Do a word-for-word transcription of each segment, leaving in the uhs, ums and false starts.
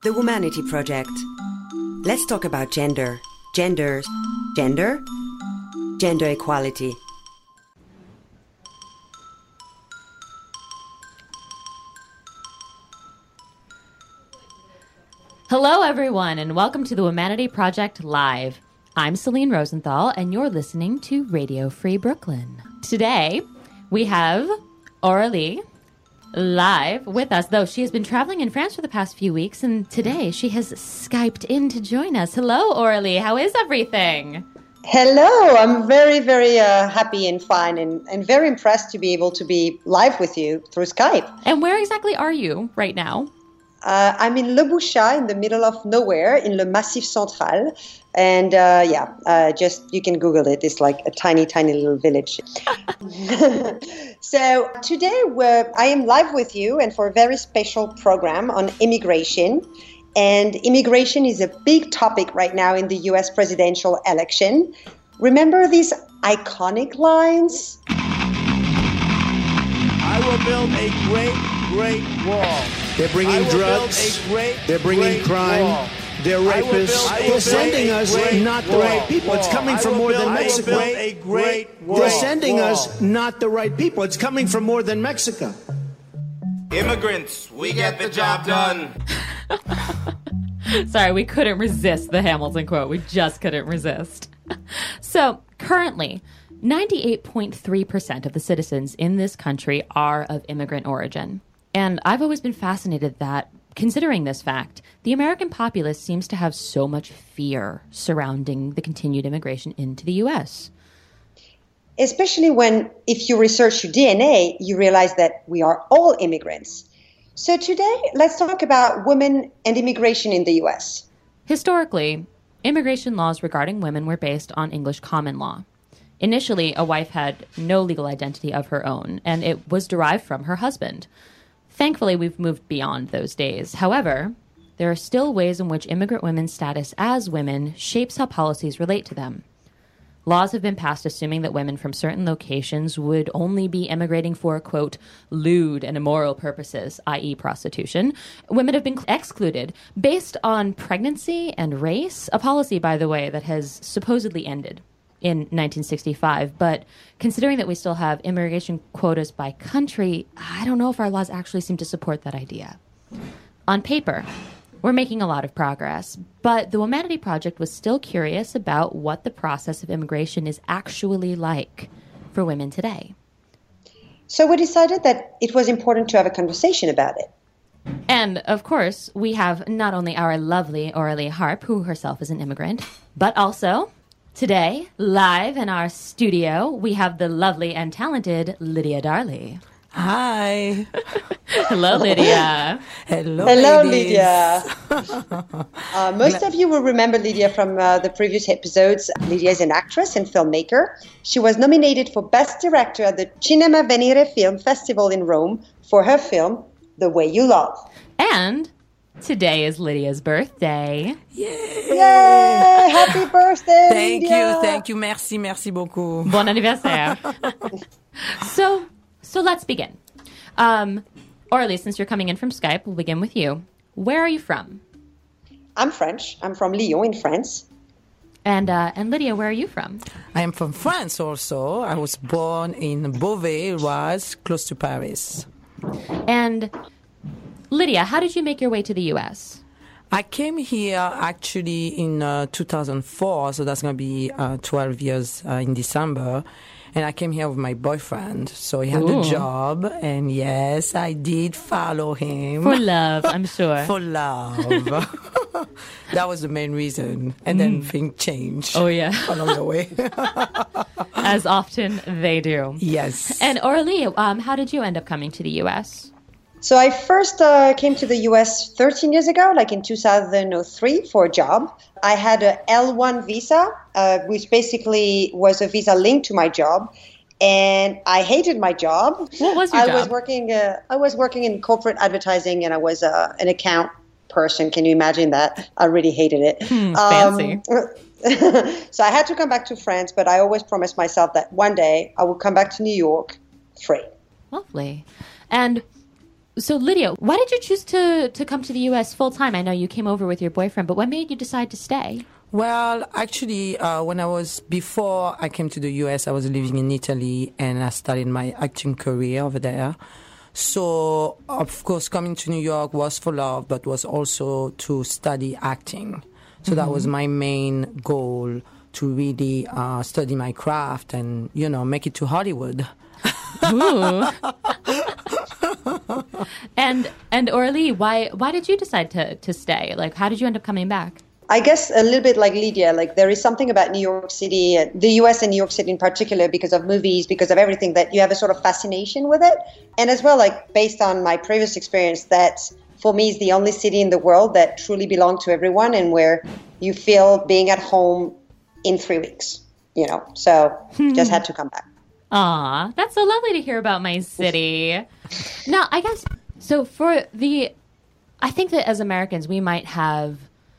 The Womanity Project. Let's talk about gender. Gender. Gender? Gender equality. Hello, everyone, and welcome to the Womanity Project Live. I'm Celine Rosenthal, and you're listening to Radio Free Brooklyn. Today, we have Aurélie live with us, though she has been traveling in France for the past few weeks, and today she has Skyped in to join us. Hello, Aurélie. How is everything? Hello. I'm very, very uh, happy and fine and, and very impressed to be able to be live with you through Skype. And where exactly are you right now? Uh, I'm in Le Bouchat, in the middle of nowhere, in Le Massif Central. And uh, yeah, uh, just you can Google it. It's like a tiny, tiny little village. So today we're, I am live with you and for a very special program on immigration. And immigration is a big topic right now in the U S presidential election. Remember these iconic lines? I will build a great, great wall. They're bringing drugs. Great, They're bringing great crime. Wall. They're rapists. They're sending us not the right people. It's coming from more than Mexico. A great wall. They're sending wall. us not the right people. It's coming from more than Mexico. Immigrants, we get the job done. Sorry, we couldn't resist the Hamilton quote. We just couldn't resist. So, currently, ninety-eight point three percent of the citizens in this country are of immigrant origin. And I've always been fascinated that, considering this fact, the American populace seems to have so much fear surrounding the continued immigration into the U S. Especially when, if you research your D N A, you realize that we are all immigrants. So today, let's talk about women and immigration in the U S. Historically, immigration laws regarding women were based on English common law. Initially, a wife had no legal identity of her own, and it was derived from her husband. Thankfully, we've moved beyond those days. However, there are still ways in which immigrant women's status as women shapes how policies relate to them. Laws have been passed assuming that women from certain locations would only be immigrating for, quote, lewd and immoral purposes, that is prostitution. Women have been excluded based on pregnancy and race, a policy, by the way, that has supposedly ended in nineteen sixty-five. But considering that we still have immigration quotas by country, I don't know if our laws actually seem to support that idea. On paper, we're making a lot of progress, but the Womanity Project was still curious about what the process of immigration is actually like for women today. So we decided that it was important to have a conversation about it. And, of course, we have not only our lovely Aurélie Harp, who herself is an immigrant, but also, today, live in our studio, we have the lovely and talented Lydia Darley. Hi. Hello, Lydia. Hello, Hello, ladies. Lydia. uh, most of you will remember Lydia from uh, the previous episodes. Lydia is an actress and filmmaker. She was nominated for Best Director at the Cinema Venire Film Festival in Rome for her film, The Way You Love. And today is Lydia's birthday. Yay. Yay! Happy birthday, Thank Lydia. you, thank you. Merci, merci beaucoup. Bon anniversaire. so, so let's begin. Um, Aurélie, since you're coming in from Skype, we'll begin with you. Where are you from? I'm French. I'm from Lyon in France. And uh, and Lydia, where are you from? I am from France also. I was born in Beauvais, Oise, close to Paris. And Lydia, how did you make your way to the U S? I came here actually in uh, two thousand four, so that's going to be uh, twelve years uh, in December. And I came here with my boyfriend, so he had Ooh. a job, and yes, I did follow him. For love, I'm sure. For love. That was the main reason. And mm. then things changed. Oh, yeah. Along the way. As often they do. Yes. And Aurélie, um, how did you end up coming to the U S? So I first uh, came to the U S thirteen years ago, like in two thousand three, for a job. I had a L one visa, uh, which basically was a visa linked to my job, and I hated my job. What was your I job? was working. Uh, I was working in corporate advertising, and I was uh, an account person. Can you imagine that? I really hated it. Hmm, fancy. Um, so I had to come back to France, but I always promised myself that one day I would come back to New York free. Lovely. And So, Lydia, why did you choose to, to come to the U S full time? I know you came over with your boyfriend, but what made you decide to stay? Well, actually, uh, when I was, before I came to the U S, I was living in Italy and I started my acting career over there. So, of course, coming to New York was for love, but was also to study acting. So mm-hmm. that was my main goal, to really uh, study my craft and, you know, make it to Hollywood. Ooh. and and Orly, why why did you decide to, to stay? Like, how did you end up coming back? I guess a little bit like Lydia, like there is something about New York City, the U S and New York City in particular, because of movies, because of everything, that you have a sort of fascination with it. And as well, like based on my previous experience, that for me is the only city in the world that truly belongs to everyone and where you feel being at home in three weeks, you know, so just had to come back. Aw, that's so lovely to hear about my city. Now, I guess, so for the, I think that as Americans, we might have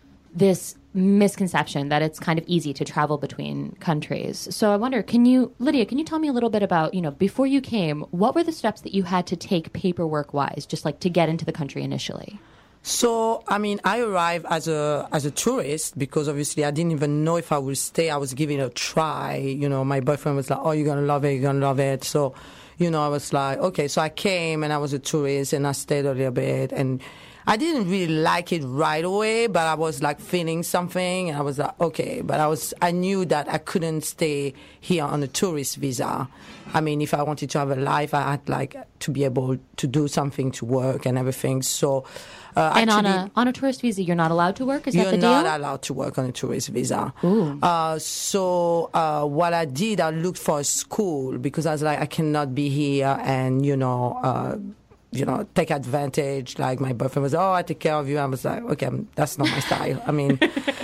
this misconception that it's kind of easy to travel between countries. So I wonder, can you, Lydia, can you tell me a little bit about, you know, before you came, what were the steps that you had to take paperwork-wise, just like to get into the country initially? So, I mean, I arrived as a as a tourist because obviously I didn't even know if I would stay. I was giving it a try. You know, my boyfriend was like, oh, you're going to love it, you're going to love it. So, you know, I was like, okay. So I came and I was a tourist and I stayed a little bit. And I didn't really like it right away, but I was like feeling something. And I was like, okay. But I was, I knew that I couldn't stay here on a tourist visa. I mean, if I wanted to have a life, I had like to be able to do something, to work and everything. So, uh, and actually, on a on a tourist visa, you're not allowed to work? Is that the deal? You're not allowed to work on a tourist visa. Ooh. Uh, so uh, what I did, I looked for a school because I was like, I cannot be here and, you know, uh, you know, take advantage. Like my boyfriend was, oh, I take care of you. I was like, okay, that's not my style. I mean,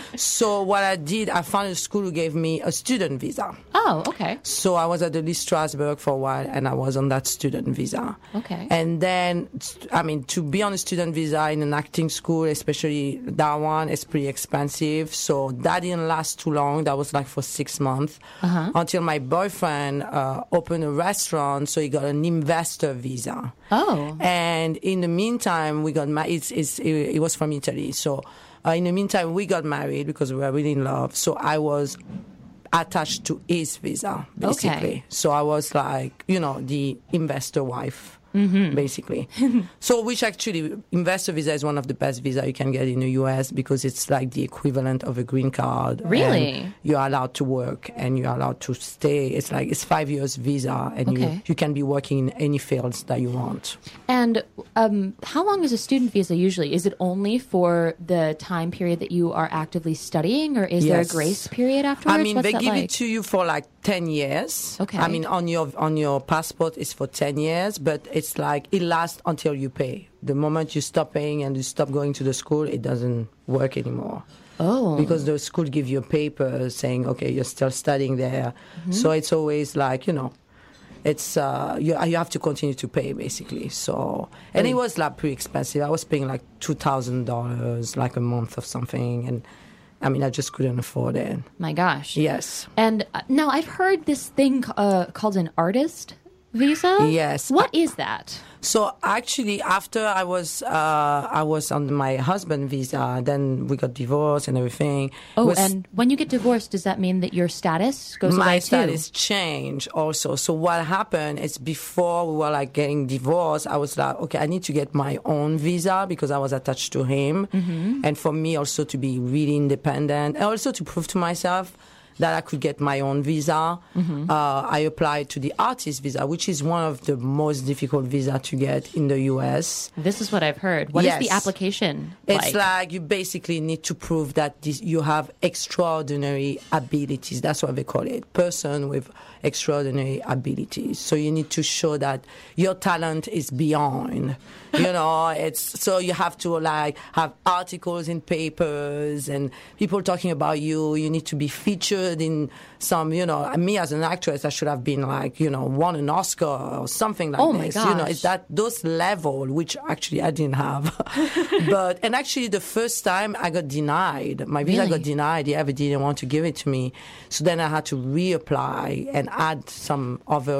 so what I did, I found a school who gave me a student visa. Oh, okay. So I was at the Lee Strasberg for a while, and I was on that student visa. Okay. And then, I mean, to be on a student visa in an acting school, especially that one, is pretty expensive. So that didn't last too long. That was like for six months uh-huh. until my boyfriend uh, opened a restaurant, so he got an investor visa. Oh. And in the meantime, we got married. It's, it's, it, it was from Italy. So uh, in the meantime, we got married because we were really in love. So I was attached to his visa, basically. Okay. So I was like, you know, the investor wife. Mm-hmm. Basically. So which actually, investor visa is one of the best visa you can get in the U S because it's like the equivalent of a green card. Really? You're allowed to work and you're allowed to stay. It's like, it's five years visa and okay. you, you can be working in any fields that you want. And um, how long is a student visa usually? Is it only for the time period that you are actively studying or is Yes. there a grace period afterwards? I mean, What's they that give like? it to you for like ten years. Okay. I mean, on your on your passport it's for ten years, but it's like it lasts until you pay. The moment you stop paying and you stop going to the school, it doesn't work anymore. Oh. Because the school give you a paper saying, okay, you're still studying there. Mm-hmm. So it's always like, you know, it's uh, you you have to continue to pay basically. So and Mm. it was like pretty expensive. I was paying like two thousand dollars like a month or something, and I mean I just couldn't afford it. My gosh. Yes. And uh, now I've heard this thing uh, called an artist visa. Yes. What is that? So actually, after I was uh, I was on my husband visa, then we got divorced and everything. Oh, was, and when you get divorced, does that mean that your status goes my away status too? changed also. So what happened is before we were like getting divorced, I was like, okay, I need to get my own visa because I was attached to him, Mm-hmm. and for me also to be really independent, and also to prove to myself that I could get my own visa. Mm-hmm. Uh, I applied to the artist visa, which is one of the most difficult visa to get in the U S. This is what I've heard. What is Yes. the application It's like? like you basically need to prove that this, you have extraordinary abilities. That's what they call it. Person with extraordinary abilities. So you need to show that your talent is beyond. You know, it's so you have to like have articles in papers and people talking about you. You need to be featured in some, you know, me as an actress, I should have been like, you know, won an Oscar or something like Oh my this. You know, gosh. it's that those level, which actually I didn't have. But, and actually the first time I got denied, my visa Really? got denied. The Abbey didn't want to give it to me. So then I had to reapply and add some other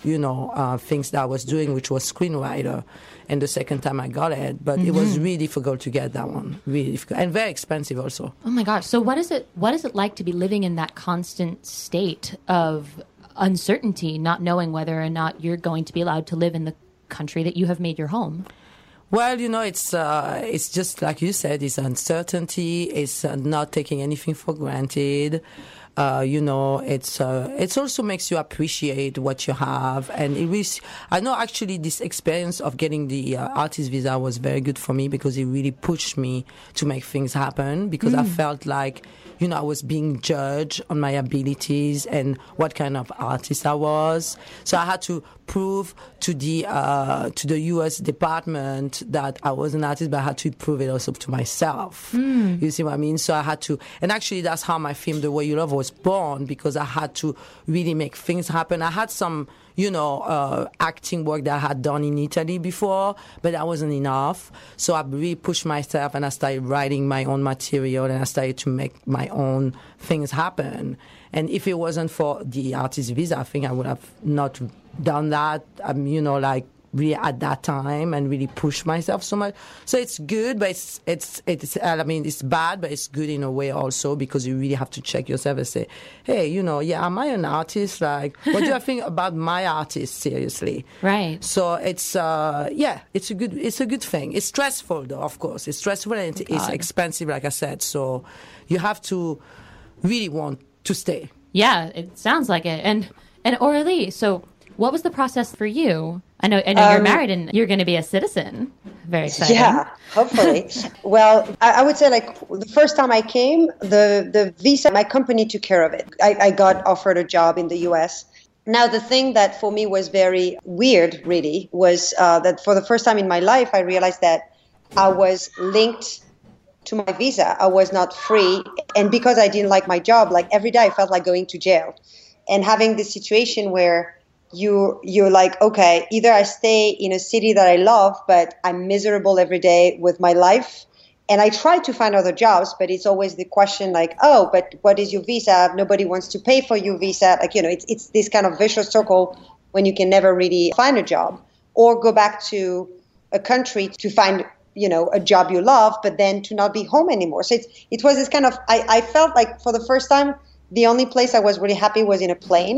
you know, uh, things that I was doing, which was screenwriter. And the second time I got it, but mm-hmm. it was really difficult to get that one, really difficult, and very expensive also. Oh my gosh! So what is it? What is it like to be living in that constant state of uncertainty, not knowing whether or not you're going to be allowed to live in the country that you have made your home? Well, you know, it's uh, it's just like you said, it's uncertainty, it's uh, not taking anything for granted. Uh, you know, it's uh, it also makes you appreciate what you have, and it was. I know actually this experience of getting the uh, artist visa was very good for me because it really pushed me to make things happen. Because mm. I felt like, you know, I was being judged on my abilities and what kind of artist I was. So I had to prove to the uh, to the U S department that I was an artist, but I had to prove it also to myself. Mm. You see what I mean? So I had to, and actually that's how my film The Way You Love was born, because I had to really make things happen. I had some, you know, uh, acting work that I had done in Italy before, but that wasn't enough. So I really pushed myself, and I started writing my own material, and I started to make my own things happen. And if it wasn't for the artist visa, I think I would have not done that, um, you know, like really at that time, and really push myself so much. So it's good, but it's, it's, it's, I mean, it's bad, but it's good in a way also, because you really have to check yourself and say, hey, you know, yeah, am I an artist? Like, what do I think about my artist, seriously? Right. So it's, uh, yeah, it's a good, it's a good thing. It's stressful though, of course. It's stressful and it, it's expensive, like I said. So you have to really want to stay. Yeah, it sounds like it. And, and Aurélie, so what was the process for you? I know, I know um, you're married and you're going to be a citizen. Very exciting. Yeah, hopefully. Well, I, I would say like the first time I came, the, the visa, my company took care of it. I, I got offered a job in the U S. Now, the thing that for me was very weird, really, was uh, that for the first time in my life, I realized that I was linked to my visa. I was not free. And because I didn't like my job, like every day I felt like going to jail. And having this situation where you, you're like, okay, either I stay in a city that I love, but I'm miserable every day with my life. And I try to find other jobs, but it's always the question like, oh, but what is your visa? Nobody wants to pay for your visa. Like, you know, it's it's this kind of vicious circle when you can never really find a job, or go back to a country to find, you know, a job you love, but then to not be home anymore. So it's, it was this kind of, I, I felt like for the first time, the only place I was really happy was in a plane.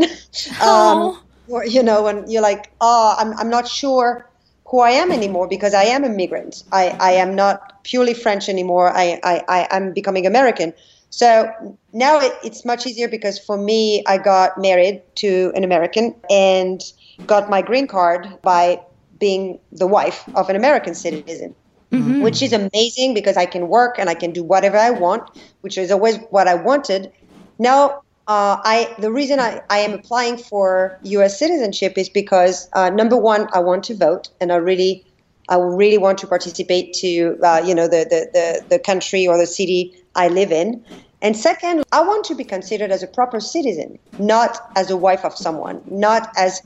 um, or, you know, when you're like, oh, I'm I'm not sure who I am anymore, because I am a migrant. I, I am not purely French anymore. I, I, I, I'm becoming American. So now it, it's much easier, because for me, I got married to an American and got my green card by being the wife of an American citizen, mm-hmm. which is amazing because I can work and I can do whatever I want, which is always what I wanted. Now, Uh, I the reason I, I am applying for U S citizenship is because uh, number one, I want to vote, and I really I really want to participate to uh, you know the, the, the, the country or the city I live in. And second, I want to be considered as a proper citizen, not as a wife of someone, not as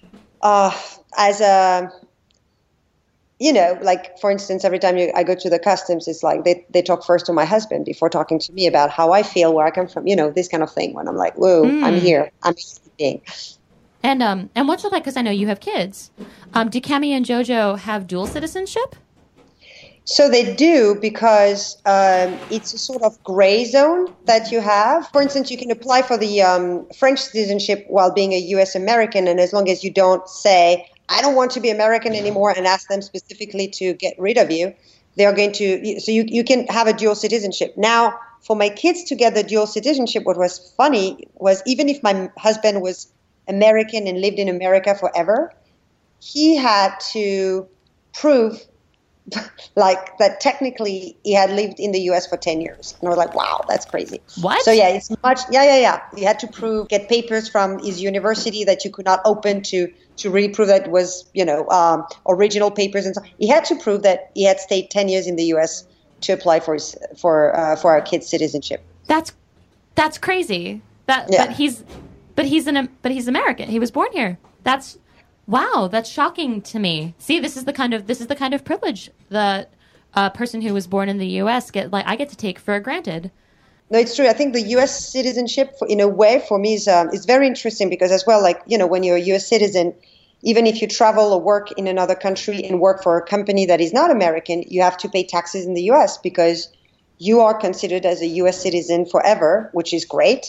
uh, as a you know, like, for instance, every time you, I go to the customs, it's like they, they talk first to my husband before talking to me about how I feel, where I come from, you know, this kind of thing. When I'm like, whoa, mm. I'm here. I'm being. And um, and what's it like? Because I know you have kids. Um, do Cami and Jojo have dual citizenship? So they do, because um, it's a sort of gray zone that you have. For instance, you can apply for the um, French citizenship while being a U S American, and as long as you don't say, I don't want to be American anymore, and ask them specifically to get rid of you, they're going to, so you, you can have a dual citizenship. Now, for my kids to get the dual citizenship, what was funny was, even if my husband was American and lived in America forever, he had to prove like that technically he had lived in the U S for ten years. And I was like, wow, that's crazy. What? So yeah, it's much, yeah, yeah, yeah. He had to prove, get papers from his university that you could not open to, to really prove that it was, you know, um, original papers and so. He had to prove that he had stayed ten years in the U S to apply for his, for, uh, for our kids' citizenship. That's, that's crazy. That, yeah. but he's, but he's an, but he's American. He was born here. That's, wow, that's shocking to me. See, this is the kind of this is the kind of privilege that a person who was born in the U S get. Like, I get to take for granted. No, it's true. I think the U S citizenship, for, in a way, for me is um, is very interesting because as well, like, you know, when you're a U S citizen, even if you travel or work in another country and work for a company that is not American, you have to pay taxes in the U S because you are considered as a U S citizen forever, which is great.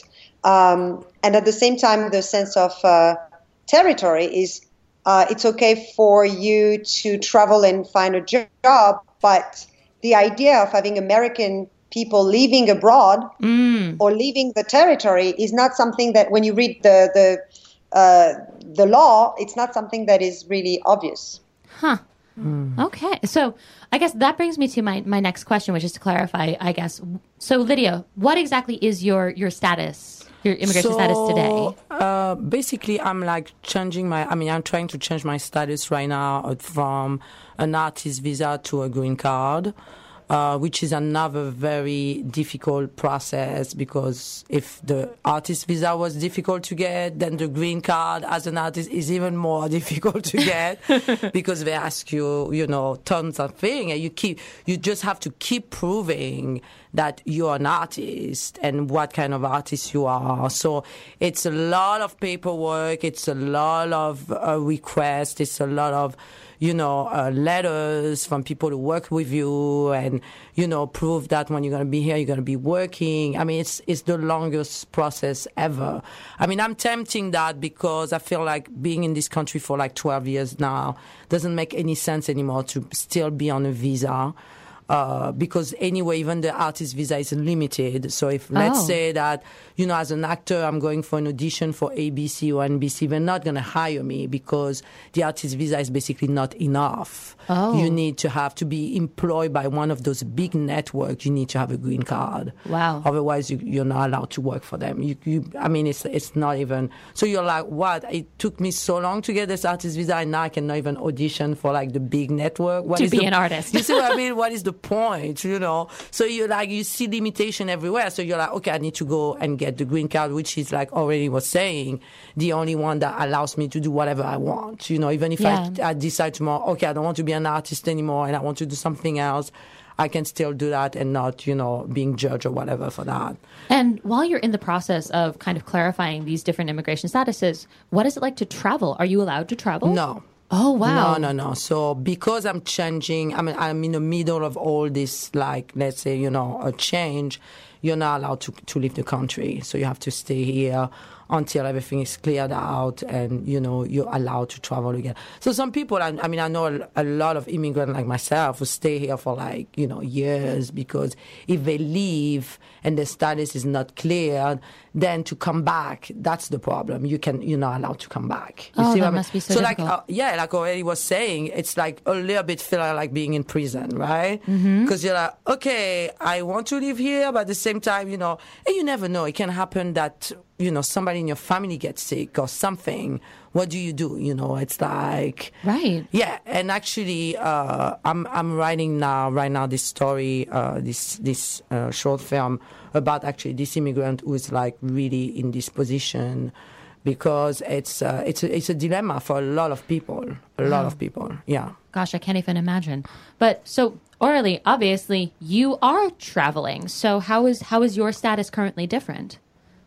Um, and at the same time, the sense of uh, territory is uh, it's okay for you to travel and find a job, but the idea of having American people leaving abroad mm. or leaving the territory is not something that when you read the the uh, the law, it's not something that is really obvious. Huh. Mm. Okay. So I guess that brings me to my, my next question, which is to clarify, I guess. So Lydia, what exactly is your, your status, your immigration so, status today? Uh, basically, I'm like changing my, I mean, I'm trying to change my status right now from an artist visa to a green card. Uh, which is another very difficult process because if the artist visa was difficult to get, then the green card as an artist is even more difficult to get because they ask you, you know, tons of things and you keep, you just have to keep proving that you're an artist and what kind of artist you are. So it's a lot of paperwork. It's a lot of uh, requests. It's a lot of, you know, uh, letters from people who work with you and, you know, prove that when you're going to be here, you're going to be working. I mean, it's it's the longest process ever. I mean, I'm tempting that because I feel like being in this country for like twelve years now doesn't make any sense anymore to still be on a visa. Uh, because anyway, even the artist visa is limited. So if, let's oh. say that, you know, as an actor, I'm going for an audition for A B C or N B C, they're not going to hire me because the artist visa is basically not enough. Oh. You need to have to be employed by one of those big networks. You need to have a green card. Wow. Otherwise, you, you're not allowed to work for them. You, you, I mean, it's it's not even. So you're like, what? It took me so long to get this artist visa, and now I cannot even audition for like the big network. What to is be the, an artist. You see what I mean? What is the point, you know? So you're like, you see limitation everywhere. So you're like, okay, I need to go and get the green card, which is like already was saying, the only one that allows me to do whatever I want. You know, even if yeah. I, I decide tomorrow, okay, I don't want to be an artist anymore and I want to do something else, I can still do that and not, you know, being judged or whatever for that. And while you're in the process of kind of clarifying these different immigration statuses, what is it like to travel? Are you allowed to travel? No. Oh, wow. No, no, no. So because I'm changing, I mean, I'm in the middle of all this, like, let's say, you know, a change, you're not allowed to, to leave the country. So you have to stay here until everything is cleared out and, you know, you're allowed to travel again. So some people, I, I mean, I know a, a lot of immigrants like myself who stay here for like, you know, years because if they leave and the status is not cleared, then to come back, that's the problem. You can, you're not allowed to come back. You oh, see that what I mean? must be so, so difficult. like, uh, yeah, like already was saying, it's like a little bit feel like being in prison, right? Because mm-hmm. you're like, okay, I want to live here, but at the same time, you know, and you never know. It can happen that, you know, somebody in your family gets sick or something. What do you do? You know, it's like... Right. Yeah, and actually, uh, I'm I'm writing now, right now, this story, uh, this this uh, short film about actually this immigrant who is like really in this position because it's uh, it's a, it's a dilemma for a lot of people, a wow. lot of people, yeah. Gosh, I can't even imagine. But so, Aurélie, obviously, you are traveling. So how is how is your status currently different?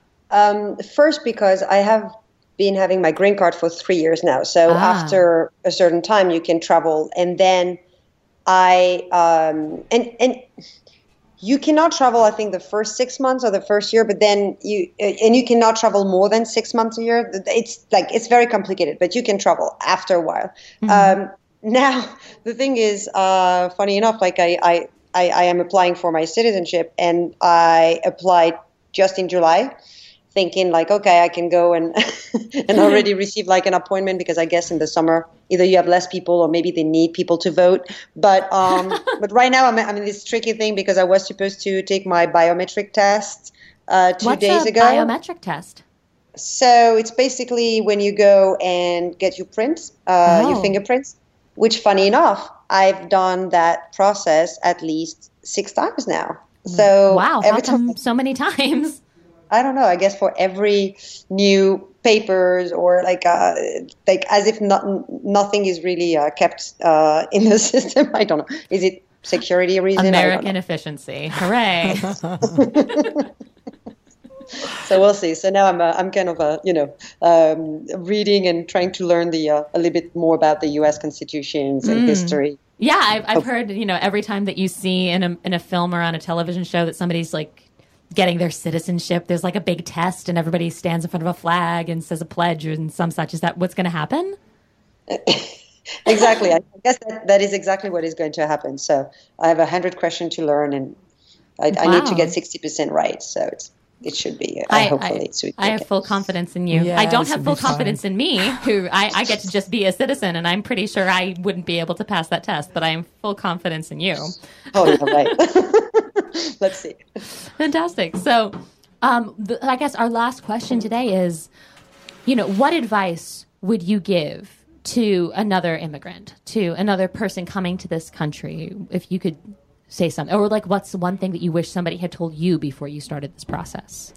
Um, first, because I have been having my green card for three years now. So ah. after a certain time, you can travel. And then I, um, and, and you cannot travel, I think, the first six months or the first year, but then you, and you cannot travel more than six months a year. It's like, it's very complicated, but you can travel after a while. Mm-hmm. Um, now, the thing is, uh, funny enough, like I, I, I, I am applying for my citizenship and I applied just in July, thinking like, okay, I can go and and already receive like an appointment because I guess in the summer either you have less people or maybe they need people to vote. But um, but right now I'm, I'm in this tricky thing because I was supposed to take my biometric test uh, two What's days a ago. Biometric test? So it's basically when you go and get your prints, uh, oh. your fingerprints. Which, funny enough, I've done that process at least six times now. So wow, how come so many times? I don't know. I guess for every new papers or like uh, like as if not, nothing is really uh, kept uh, in the system. I don't know. Is it security reason? American efficiency. Hooray. So we'll see. So now I'm uh, I'm kind of uh, you know um, reading and trying to learn the uh, a little bit more about the U S constitutions and mm. history. Yeah, I've, I've heard, you know, every time that you see in a in a film or on a television show that somebody's like getting their citizenship, there's like a big test and everybody stands in front of a flag and says a pledge and some such. Is that what's going to happen? Exactly. I guess that, that is exactly what is going to happen. So I have a hundred questions to learn, and I, wow. I need to get sixty percent right. So it's, it should be, uh, I, hopefully. I, so I have full confidence in you. Yeah, I don't have full confidence fine. in me, who I, I get to just be a citizen, and I'm pretty sure I wouldn't be able to pass that test, but I am full confidence in you. Oh, yeah, right. Let's see. Fantastic. So um, the, I guess our last question today is, you know, what advice would you give to another immigrant, to another person coming to this country, if you could say something, or like what's the one thing that you wish somebody had told you before you started this process?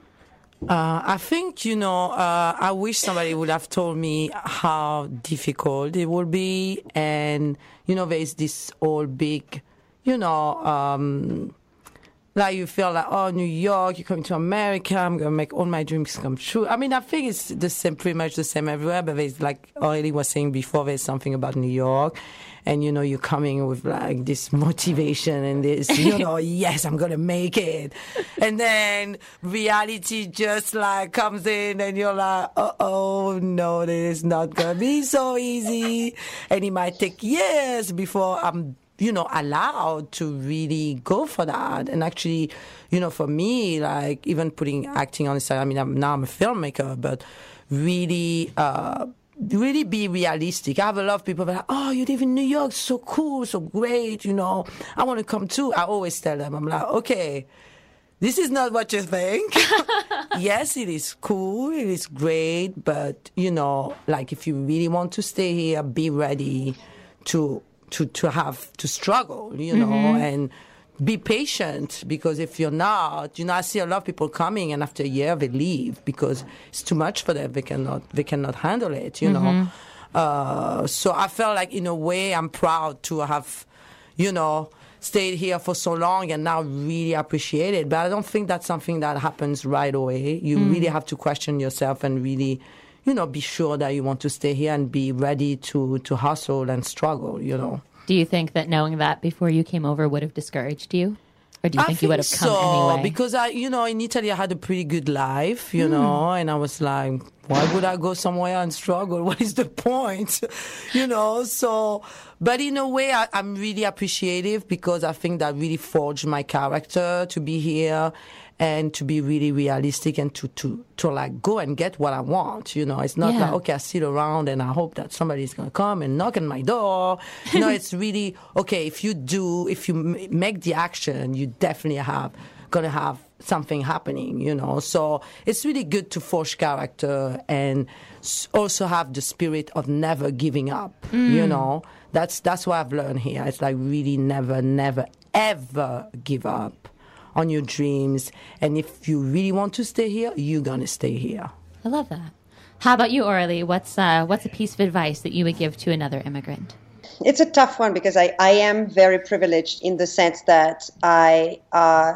Uh, I think, you know, uh, I wish somebody would have told me how difficult it would be. And, you know, there's this all big, you know, um, like you feel like, oh, New York, you're coming to America, I'm going to make all my dreams come true. I mean, I think it's the same, pretty much the same everywhere, but there's, like Aurélie was saying before, there's something about New York. And, you know, you're coming with, like, this motivation and this, you know, yes, I'm going to make it. And then reality just, like, comes in and you're like, uh-oh, no, this is not going to be so easy. And it might take years before I'm, you know, allowed to really go for that. And actually, you know, for me, like, even putting acting on the side, I mean, I'm, now I'm a filmmaker, but really, uh, really be realistic. I have a lot of people that are like, oh, you live in New York, so cool, so great, you know, I want to come too. I always tell them, I'm like, okay, this is not what you think. Yes, it is cool, it is great, but, you know, like if you really want to stay here, be ready to to, to have to struggle, you know, mm-hmm. and be patient, because if you're not, you know, I see a lot of people coming and after a year they leave because it's too much for them. They cannot, they cannot handle it, you mm-hmm. know. Uh, so I felt like in a way I'm proud to have, you know, stayed here for so long and now really appreciate it. But I don't think that's something that happens right away. You mm. really have to question yourself and really, you know, be sure that you want to stay here and be ready to, to hustle and struggle, you know. Do you think that knowing that before you came over would have discouraged you? Or do you think, think you would have come so, anyway? Because, I, you know, in Italy I had a pretty good life, you mm. know, and I was like, why would I go somewhere and struggle? What is the point? You know, so, but in a way I, I'm really appreciative because I think that really forged my character to be here and to be really realistic and to, to, to like go and get what I want. You know, it's not yeah. like, okay, I sit around and I hope that somebody's going to come and knock on my door. You know, it's really, okay, if you do, if you m- make the action, you definitely have, going to have something happening, you know. So it's really good to forge character and also have the spirit of never giving up, mm. you know. That's, that's what I've learned here. It's like really never, never, ever give up on your dreams. And if you really want to stay here, you're going to stay here. I love that. How about you, Aurélie? What's uh, what's a piece of advice that you would give to another immigrant? It's a tough one because I, I am very privileged in the sense that I, uh,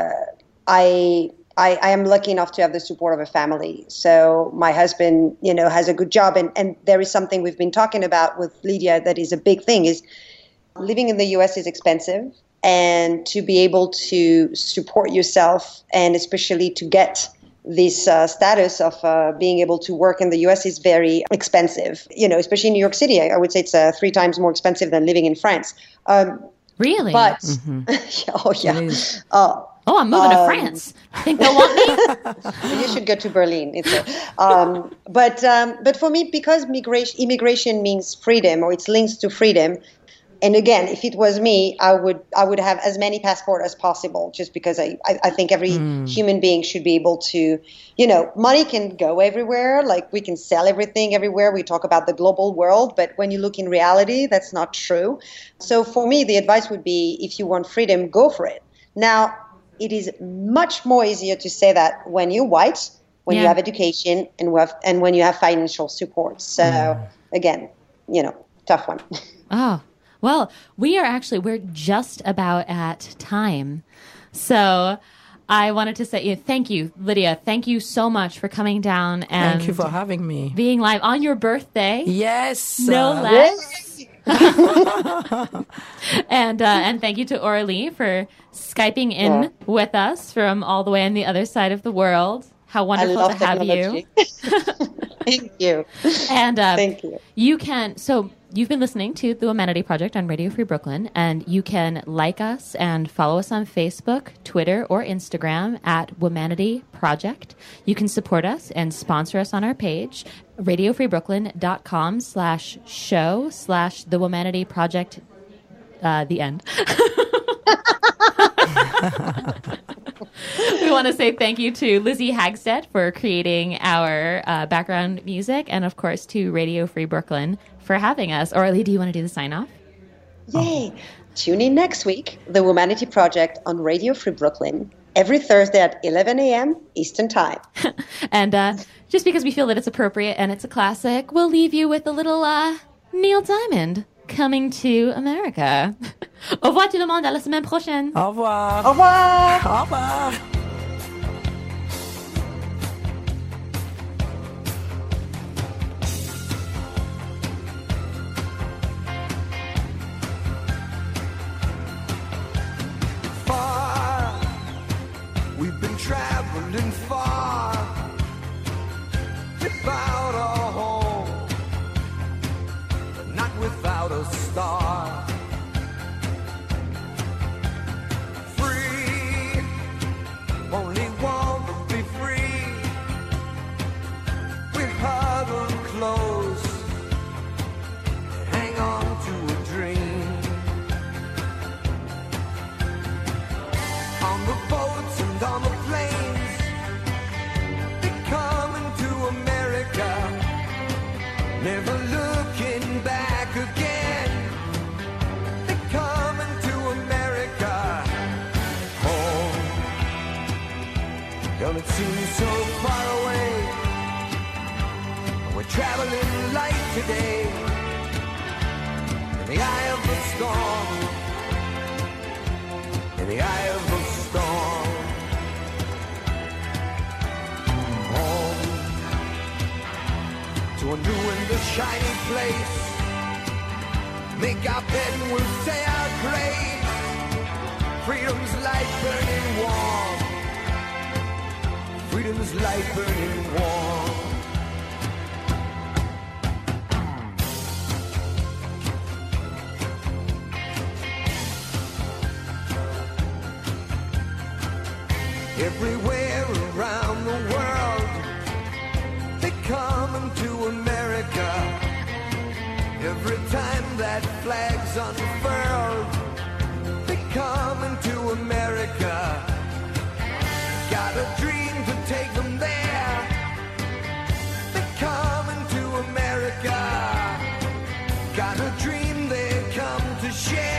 I, I, I am lucky enough to have the support of a family. So my husband, you know, has a good job. And, and there is something we've been talking about with Lydia that is a big thing is living in the U S is expensive. And to be able to support yourself and especially to get this uh, status of uh, being able to work in the U S is very expensive, you know, especially in New York City. I, I would say it's uh, three times more expensive than living in France. Um, really? But, mm-hmm. oh, yeah. Uh, oh, I'm moving um, to France. Think they'll want me? You should go to Berlin. It's a, um, but, um, but for me, because migration, immigration means freedom or it's linked to freedom. And again, if it was me, I would I would have as many passports as possible, just because I, I, I think every mm. human being should be able to, you know, money can go everywhere. Like we can sell everything everywhere. We talk about the global world, but when you look in reality, that's not true. So for me, the advice would be if you want freedom, go for it. Now, it is much more easier to say that when you're white, when yeah. you have education, and, have, and when you have financial support. So mm. again, you know, tough one. Oh. Well, we are actually, we're just about at time. So I wanted to say thank you, Lydia. Thank you so much for coming down and thank you for having me. Being live on your birthday. Yes. No uh, less. and uh, and thank you to Aurélie for Skyping in yeah. with us from all the way on the other side of the world. How wonderful to have you. Thank you. And uh, thank you. You can, so you've been listening to The Womanity Project on Radio Free Brooklyn, and you can like us and follow us on Facebook, Twitter, or Instagram at Womanity Project. You can support us and sponsor us on our page, radiofreebrooklyn.com slash show slash The Womanity Project, uh, the end. We want to say thank you to Lizzie Hagstead for creating our uh, background music, and of course to Radio Free Brooklyn for having us. Aurélie, do you want to do the sign off? Yay! Oh. Tune in next week, The Womanity Project on Radio Free Brooklyn, every Thursday at eleven a.m. Eastern Time. And uh, just because we feel that it's appropriate and it's a classic, we'll leave you with a little uh, Neil Diamond. Coming to America. Au revoir tout le monde, à la semaine prochaine. Au revoir. Au revoir. Au revoir. Far, we've been traveling far, without a home, but not without a star. Free, only want to be free. We huddle close, hang on to a dream. On the boats and on the planes, they're coming to America, never looking back again. They're coming to America, home. Don't it seem so far away? We're traveling light today, in the eye of the storm. In the eye of the storm, home to a new and a shiny place. Make our bed and we'll say our grace. Freedom's light burning warm. Freedom's light burning warm. Everywhere around the world, they're coming to America. Every time that flag's unfurled, they're coming to America. Got a dream to take them there. They're coming to America. Got a dream they come to share.